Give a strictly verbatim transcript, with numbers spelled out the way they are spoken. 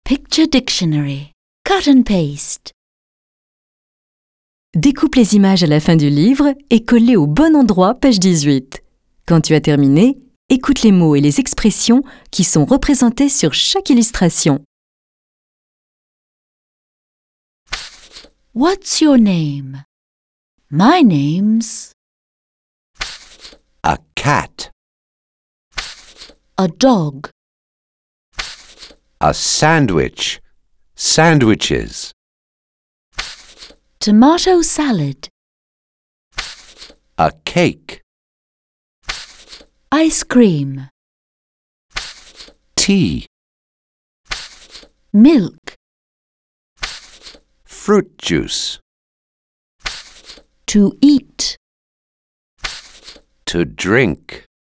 Picture Dictionary. Cut and paste. Découpe les images à la fin du livre et colle-les au bon endroit, page dix-huit. Quand tu as terminé, écoute les mots et les expressions qui sont représentés sur chaque illustration. What's your name? My name's A cat. a dog. A sandwich. Sandwiches. Tomato salad. A cake. Ice cream. Tea. Milk. Fruit juice. To eat. To drink.